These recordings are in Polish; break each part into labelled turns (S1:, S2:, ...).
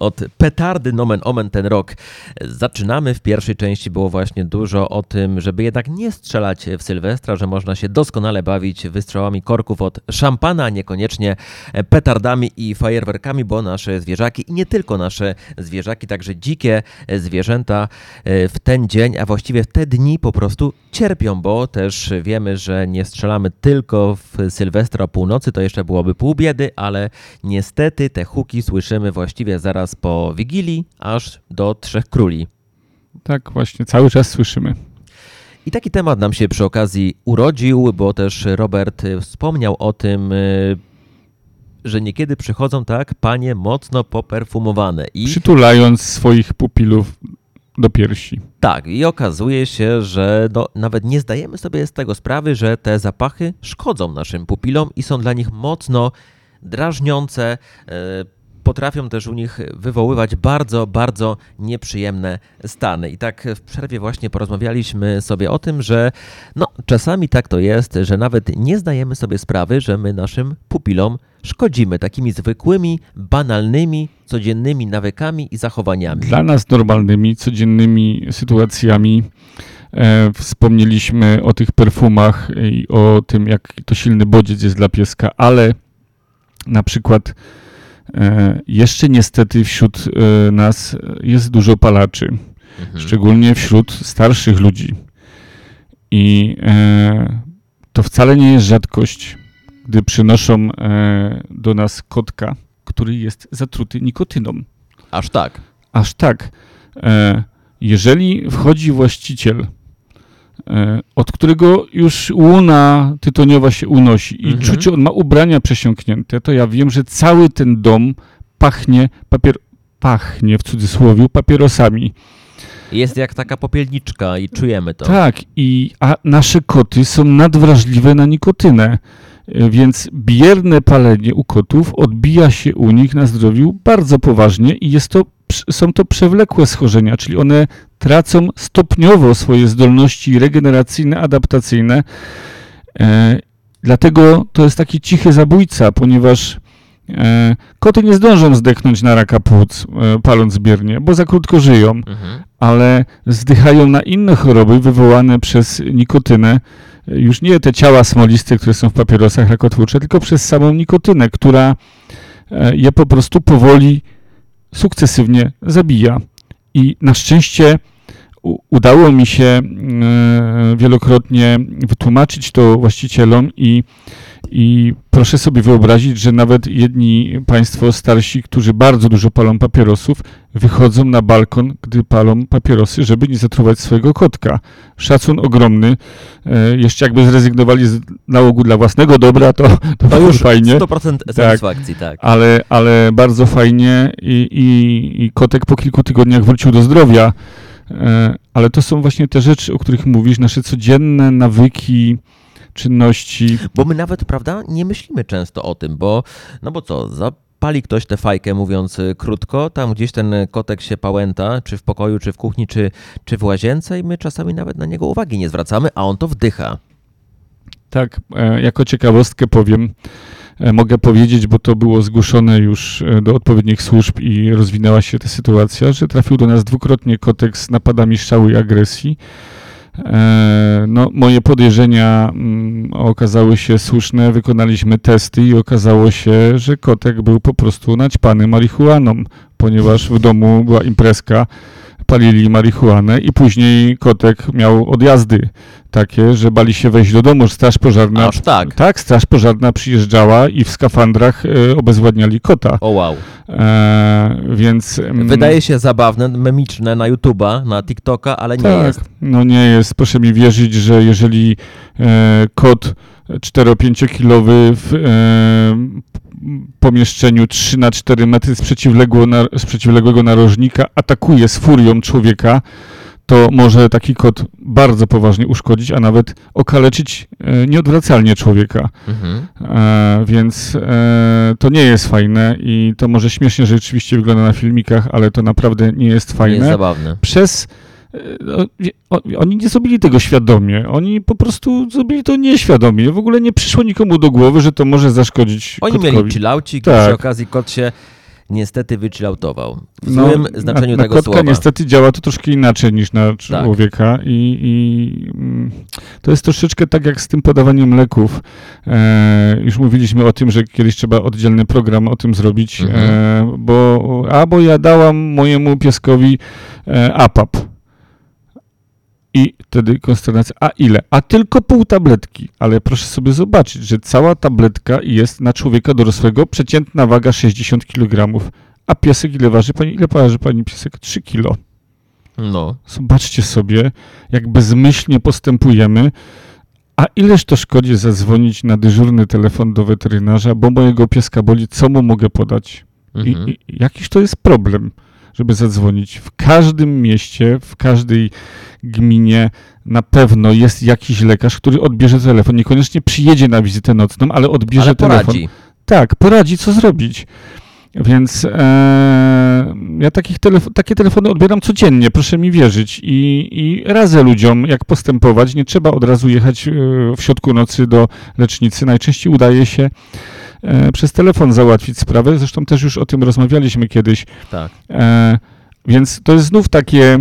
S1: od petardy nomen omen ten rok zaczynamy. W pierwszej części było właśnie dużo o tym, żeby jednak nie strzelać w Sylwestra, że można się doskonale bawić wystrzałami korków od szampana, a niekoniecznie petardami i fajerwerkami, bo nasze zwierzaki i nie tylko nasze zwierzaki, także dzikie zwierzęta w ten dzień, a właściwie w te dni po prostu cierpią, bo też wiemy, że nie strzelamy tylko w Sylwestra o północy, to jeszcze byłoby pół biedy, ale niestety te huki słyszymy właściwie zaraz po Wigilii, aż do Trzech Króli.
S2: Tak, właśnie, cały czas słyszymy.
S1: I taki temat nam się przy okazji urodził, bo też Robert wspomniał o tym, że niekiedy przychodzą tak panie mocno poperfumowane.
S2: Przytulając swoich pupilów do piersi.
S1: Tak, i okazuje się, że nawet nie zdajemy sobie z tego sprawy, że te zapachy szkodzą naszym pupilom i są dla nich mocno drażniące, potrafią też u nich wywoływać bardzo, bardzo nieprzyjemne stany. I tak w przerwie właśnie porozmawialiśmy sobie o tym, że czasami tak to jest, że nawet nie zdajemy sobie sprawy, że my naszym pupilom szkodzimy takimi zwykłymi, banalnymi, codziennymi nawykami i zachowaniami.
S2: Dla nas normalnymi, codziennymi sytuacjami. Wspomnieliśmy o tych perfumach i o tym, jak to silny bodziec jest dla pieska, ale na przykład jeszcze niestety wśród nas jest dużo palaczy, szczególnie wśród starszych ludzi. I to wcale nie jest rzadkość, gdy przynoszą do nas kotka, który jest zatruty nikotyną.
S1: Aż tak?
S2: Aż tak. Jeżeli wchodzi właściciel, od którego już łuna tytoniowa się unosi i czuć, on ma ubrania przesiąknięte, to ja wiem, że cały ten dom pachnie w cudzysłowie papierosami.
S1: Jest jak taka popielniczka i czujemy to.
S2: Tak, a nasze koty są nadwrażliwe na nikotynę, więc bierne palenie u kotów odbija się u nich na zdrowiu bardzo poważnie i są to przewlekłe schorzenia, czyli one tracą stopniowo swoje zdolności regeneracyjne, adaptacyjne. Dlatego to jest taki cichy zabójca, ponieważ koty nie zdążą zdechnąć na raka płuc, paląc biernie, bo za krótko żyją, ale zdychają na inne choroby wywołane przez nikotynę. Już nie te ciała smoliste, które są w papierosach rakotwórcze, tylko przez samą nikotynę, która je po prostu powoli, sukcesywnie zabija. I na szczęście udało mi się wielokrotnie wytłumaczyć to właścicielom i proszę sobie wyobrazić, że nawet jedni państwo starsi, którzy bardzo dużo palą papierosów, wychodzą na balkon, gdy palą papierosy, żeby nie zatruwać swojego kotka. Szacun ogromny. Jeszcze jakby zrezygnowali z nałogu dla własnego dobra, to już fajnie.
S1: 100% satysfakcji, tak.
S2: Ale bardzo fajnie i kotek po kilku tygodniach wrócił do zdrowia. Ale to są właśnie te rzeczy, o których mówisz, nasze codzienne nawyki, czynności.
S1: Bo my nawet, prawda, nie myślimy często o tym, bo co, zapali ktoś tę fajkę, mówiąc krótko, tam gdzieś ten kotek się pałęta, czy w pokoju, czy w kuchni, czy w łazience i my czasami nawet na niego uwagi nie zwracamy, a on to wdycha.
S2: Tak, jako ciekawostkę mogę powiedzieć, bo to było zgłoszone już do odpowiednich służb i rozwinęła się ta sytuacja, że trafił do nas dwukrotnie kotek z napadami strzału i agresji. Moje podejrzenia okazały się słuszne, wykonaliśmy testy i okazało się, że kotek był po prostu naćpany marihuaną, ponieważ w domu była imprezka, palili marihuanę i później kotek miał odjazdy takie, że bali się wejść do domu. Straż pożarna.
S1: Aż tak?
S2: Tak, straż pożarna przyjeżdżała i w skafandrach obezwładniali kota.
S1: O wow.
S2: Więc...
S1: Wydaje się zabawne, memiczne na YouTube'a, na TikToka, ale nie jest.
S2: No nie jest. Proszę mi wierzyć, że jeżeli kot 4-5-kilowy w pomieszczeniu 3x4 metry z przeciwległego narożnika atakuje z furią człowieka, to może taki kot bardzo poważnie uszkodzić, a nawet okaleczyć nieodwracalnie człowieka. Więc to nie jest fajne i to może śmiesznie rzeczywiście wygląda na filmikach, ale to naprawdę nie jest fajne.
S1: Nie jest zabawne.
S2: Oni nie zrobili tego świadomie, oni po prostu zrobili to nieświadomie. W ogóle nie przyszło nikomu do głowy, że to może zaszkodzić
S1: Oni
S2: kotkowi.
S1: mieli chillaucik,
S2: tak.
S1: Przy okazji kot się niestety wychilloutował. W złym znaczeniu
S2: na
S1: tego
S2: kotka
S1: słowa.
S2: niestety działa to troszkę inaczej niż na człowieka i to jest troszeczkę tak jak z tym podawaniem leków. Już mówiliśmy o tym, że kiedyś trzeba oddzielny program o tym zrobić, bo ja dałam mojemu pieskowi APAP. I wtedy konsternacja, a ile? A tylko pół tabletki. Ale proszę sobie zobaczyć, że cała tabletka jest na człowieka dorosłego, przeciętna waga 60 kg. A piesek ile waży? Ile waży pani piesek? 3 kg.
S1: No.
S2: Zobaczcie sobie, jak bezmyślnie postępujemy. A ileż to szkodzi zadzwonić na dyżurny telefon do weterynarza, bo mojego pieska boli, co mu mogę podać? I jakiż to jest problem, żeby zadzwonić. W każdym mieście, w każdej gminie na pewno jest jakiś lekarz, który odbierze telefon. Niekoniecznie przyjedzie na wizytę nocną, ale odbierze telefon. Tak, poradzi, co zrobić. Więc ja takie telefony odbieram codziennie, proszę mi wierzyć. I radzę ludziom, jak postępować. Nie trzeba od razu jechać w środku nocy do lecznicy. Najczęściej udaje się przez telefon załatwić sprawę. Zresztą też już o tym rozmawialiśmy kiedyś.
S1: Tak.
S2: Więc to jest znów takie,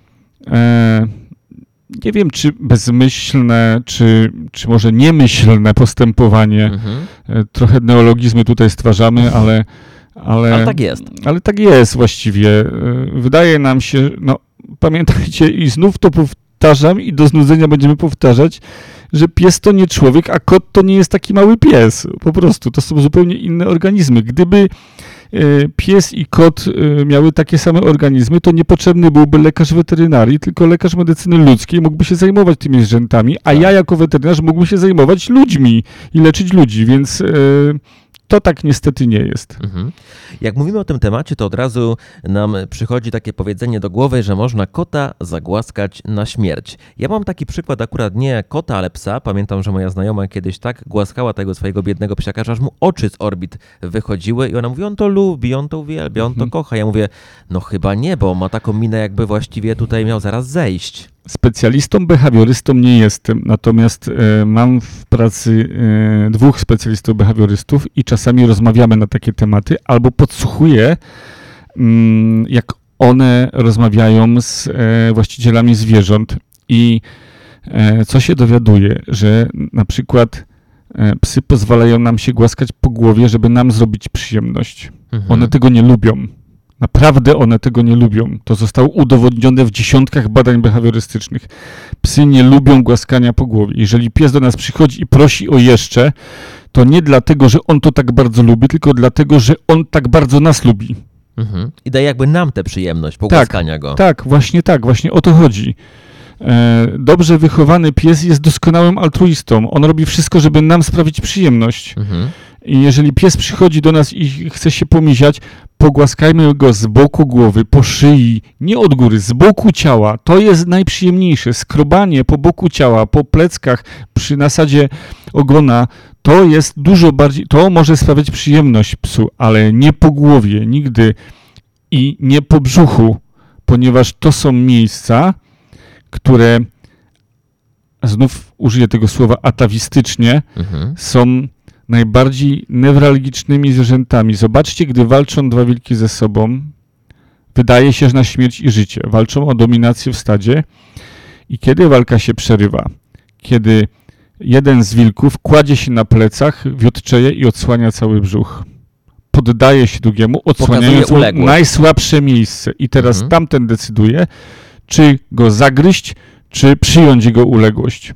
S2: nie wiem, czy bezmyślne, czy może niemyślne postępowanie. Trochę neologizmy tutaj stwarzamy, ale
S1: tak jest.
S2: Ale tak jest właściwie. Wydaje nam się, pamiętajcie i znów to powtarzam i do znudzenia będziemy powtarzać, że pies to nie człowiek, a kot to nie jest taki mały pies. Po prostu, to są zupełnie inne organizmy. Gdyby pies i kot miały takie same organizmy, to niepotrzebny byłby lekarz weterynarii, tylko lekarz medycyny ludzkiej mógłby się zajmować tymi zwierzętami, a ja jako weterynarz mógłbym się zajmować ludźmi i leczyć ludzi, więc to tak niestety nie jest.
S1: Jak mówimy o tym temacie, to od razu nam przychodzi takie powiedzenie do głowy, że można kota zagłaskać na śmierć. Ja mam taki przykład akurat nie kota, ale psa. Pamiętam, że moja znajoma kiedyś tak głaskała tego swojego biednego psiaka, że aż mu oczy z orbit wychodziły i ona mówi, on to lubi, on to uwielbia, on to kocha. Ja mówię, no chyba nie, bo ma taką minę, jakby właściwie tutaj miał zaraz zejść.
S2: Specjalistą, behawiorystą nie jestem, natomiast mam w pracy 2 specjalistów behawiorystów i czasami rozmawiamy na takie tematy, albo podsłuchuję, jak one rozmawiają z właścicielami zwierząt i co się dowiaduję, że na przykład psy pozwalają nam się głaskać po głowie, żeby nam zrobić przyjemność. One tego nie lubią. Naprawdę one tego nie lubią. To zostało udowodnione w dziesiątkach badań behawiorystycznych. Psy nie lubią głaskania po głowie. Jeżeli pies do nas przychodzi i prosi o jeszcze, to nie dlatego, że on to tak bardzo lubi, tylko dlatego, że on tak bardzo nas lubi.
S1: I daje jakby nam tę przyjemność pogłaskania go.
S2: Tak, właśnie o to chodzi. Dobrze wychowany pies jest doskonałym altruistą. On robi wszystko, żeby nam sprawić przyjemność. I jeżeli pies przychodzi do nas i chce się pomiziać, pogłaskajmy go z boku głowy, po szyi, nie od góry, z boku ciała. To jest najprzyjemniejsze. Skrobanie po boku ciała, po pleckach, przy nasadzie ogona, to jest dużo bardziej, to może sprawiać przyjemność psu, ale nie po głowie, nigdy i nie po brzuchu, ponieważ to są miejsca, które, znów użyję tego słowa atawistycznie, są najbardziej newralgicznymi zwierzętami. Zobaczcie, gdy walczą 2 wilki ze sobą, wydaje się, że na śmierć i życie. Walczą o dominację w stadzie i kiedy walka się przerywa? Kiedy jeden z wilków kładzie się na plecach, wiotczeje i odsłania cały brzuch. Poddaje się drugiemu, odsłaniając mu najsłabsze miejsce. I teraz tamten decyduje, czy go zagryźć, czy przyjąć jego uległość.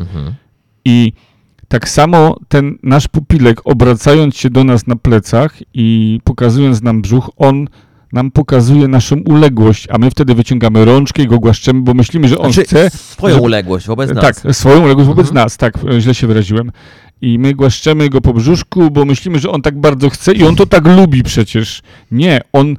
S2: I tak samo ten nasz pupilek, obracając się do nas na plecach i pokazując nam brzuch, on nam pokazuje naszą uległość, a my wtedy wyciągamy rączkę i go głaszczemy, bo myślimy, że on chce...
S1: Swoją uległość wobec nas.
S2: Tak, swoją uległość wobec nas, tak, źle się wyraziłem. I my głaszczemy go po brzuszku, bo myślimy, że on tak bardzo chce i on to tak lubi przecież. Nie, on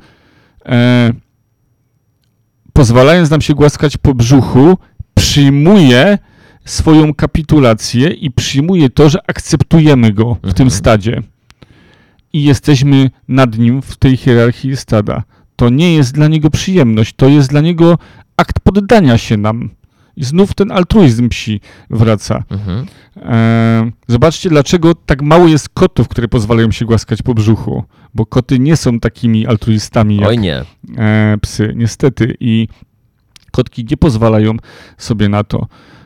S2: pozwalając nam się głaskać po brzuchu, przyjmuje swoją kapitulację i przyjmuje to, że akceptujemy go w tym stadzie. I jesteśmy nad nim w tej hierarchii stada. To nie jest dla niego przyjemność, to jest dla niego akt poddania się nam. I znów ten altruizm psi wraca. Zobaczcie, dlaczego tak mało jest kotów, które pozwalają się głaskać po brzuchu. Bo koty nie są takimi altruistami jak psy, niestety. I kotki nie pozwalają sobie na to.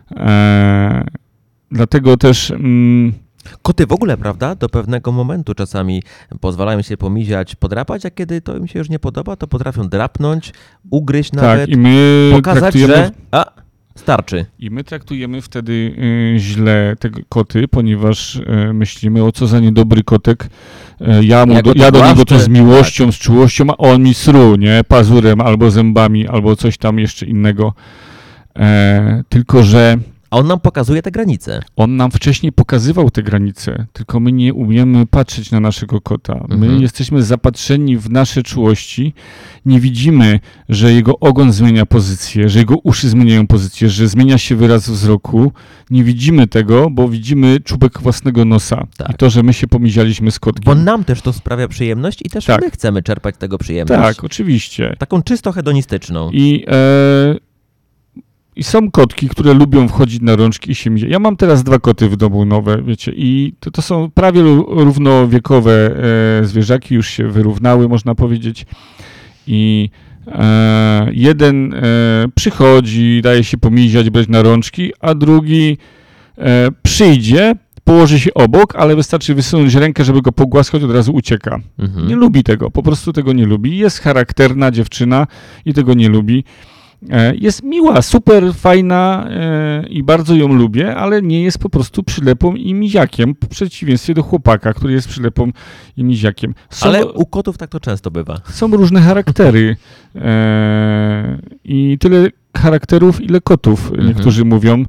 S2: Dlatego też...
S1: Koty w ogóle, prawda, do pewnego momentu czasami pozwalają się pomiziać, podrapać, a kiedy to im się już nie podoba, to potrafią drapnąć, ugryźć nawet,
S2: i my
S1: pokazać, że starczy.
S2: I my traktujemy wtedy źle te koty, ponieważ myślimy, o co za niedobry kotek. Ja do niego to z miłością, z czułością, a on mi sru, nie? Pazurem albo zębami, albo coś tam jeszcze innego. Tylko że...
S1: A on nam pokazuje te granice.
S2: On nam wcześniej pokazywał te granice, tylko my nie umiemy patrzeć na naszego kota. My jesteśmy zapatrzeni w nasze czułości, nie widzimy, że jego ogon zmienia pozycję, że jego uszy zmieniają pozycję, że zmienia się wyraz wzroku. Nie widzimy tego, bo widzimy czubek własnego nosa. Tak. I to, że my się pomizialiśmy z kotkiem.
S1: Bo nam też to sprawia przyjemność i też my chcemy czerpać tego przyjemność.
S2: Tak, oczywiście.
S1: Taką czysto hedonistyczną.
S2: I są kotki, które lubią wchodzić na rączki i się miziać. Ja mam teraz 2 koty w domu nowe, wiecie, i to są prawie równowiekowe zwierzaki, już się wyrównały, można powiedzieć. I jeden przychodzi, daje się pomiziać, brać na rączki, a drugi przyjdzie, położy się obok, ale wystarczy wysunąć rękę, żeby go pogłaskać, od razu ucieka. Nie lubi tego, po prostu tego nie lubi. Jest charakterna dziewczyna i tego nie lubi. Jest miła, super fajna i bardzo ją lubię, ale nie jest po prostu przylepą i miziakiem, w przeciwieństwie do chłopaka, który jest przylepą i miziakiem.
S1: Ale u kotów tak to często bywa.
S2: Są różne charaktery i tyle charakterów, ile kotów, niektórzy mówią.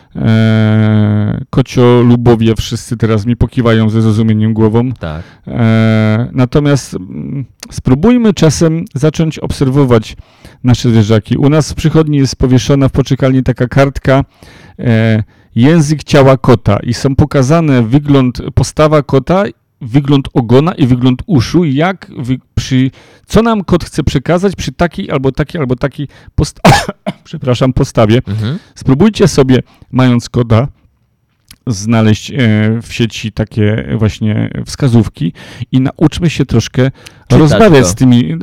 S2: Kociolubowie wszyscy teraz mi pokiwają ze zrozumieniem głową.
S1: Tak.
S2: Natomiast spróbujmy czasem zacząć obserwować nasze zwierzaki. U nas w przychodni jest powieszona w poczekalni taka kartka język ciała kota i są pokazane postawa kota, wygląd ogona i wygląd uszu, co nam kot chce przekazać przy takiej albo takiej postawie. Spróbujcie sobie, mając kota, znaleźć w sieci takie właśnie wskazówki i nauczmy się troszkę rozmawiać z tymi,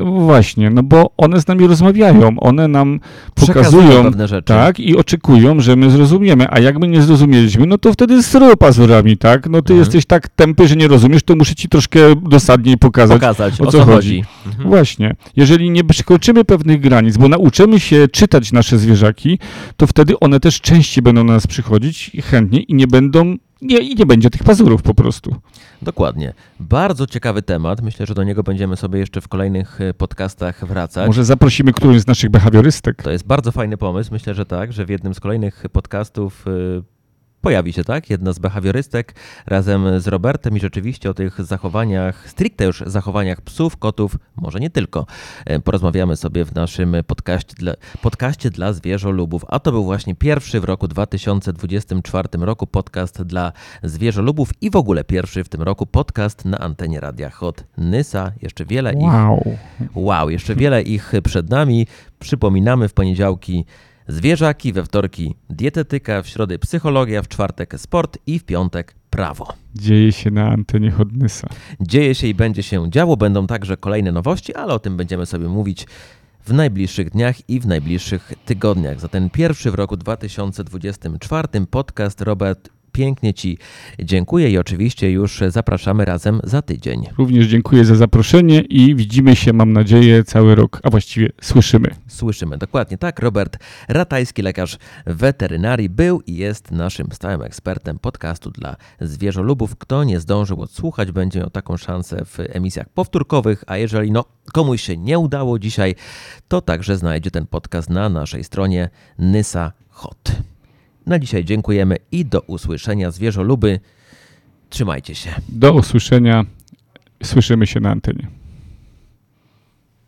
S2: bo one z nami rozmawiają, one nam pokazują
S1: pewne rzeczy.
S2: Tak, i oczekują, że my zrozumiemy, a jak my nie zrozumieliśmy, no to wtedy sru pazurami, tak, no ty jesteś tak tępy, że nie rozumiesz, to muszę ci troszkę dosadniej pokazać o co chodzi. Właśnie, jeżeli nie przekroczymy pewnych granic, bo nauczymy się czytać nasze zwierzaki, to wtedy one też częściej będą do nas przychodzić chętnie i nie będzie tych pazurów po prostu.
S1: Dokładnie. Bardzo ciekawy temat. Myślę, że do niego będziemy sobie jeszcze w kolejnych podcastach wracać.
S2: Może zaprosimy którąś z naszych behawiorystek.
S1: To jest bardzo fajny pomysł. Myślę, że tak, że w jednym z kolejnych podcastów pojawi się jedna z behawiorystek razem z Robertem i rzeczywiście o tych zachowaniach, stricte już zachowaniach psów, kotów, może nie tylko, porozmawiamy sobie w naszym podcaście dla zwierzolubów. A to był właśnie pierwszy w roku 2024 roku podcast dla zwierzolubów i w ogóle pierwszy w tym roku podcast na antenie Radia Hot Nysa. Jeszcze wiele jeszcze wiele ich przed nami. Przypominamy, w poniedziałki zwierzaki, we wtorki dietetyka, w środę psychologia, w czwartek sport i w piątek prawo.
S2: Dzieje się na antenie Hot Nysa.
S1: Dzieje się i będzie się działo. Będą także kolejne nowości, ale o tym będziemy sobie mówić w najbliższych dniach i w najbliższych tygodniach. Za ten pierwszy w roku 2024 podcast, Robert, pięknie Ci dziękuję i oczywiście już zapraszamy razem za tydzień.
S2: Również dziękuję za zaproszenie i widzimy się, mam nadzieję, cały rok, a właściwie słyszymy.
S1: Słyszymy, dokładnie tak. Robert Ratajski, lekarz weterynarii, był i jest naszym stałym ekspertem podcastu dla zwierzolubów. Kto nie zdążył odsłuchać, będzie miał taką szansę w emisjach powtórkowych, a jeżeli komuś się nie udało dzisiaj, to także znajdzie ten podcast na naszej stronie Nysa Hot. Na dzisiaj dziękujemy i do usłyszenia, zwierzoluby. Trzymajcie się.
S2: Do usłyszenia. Słyszymy się na antenie.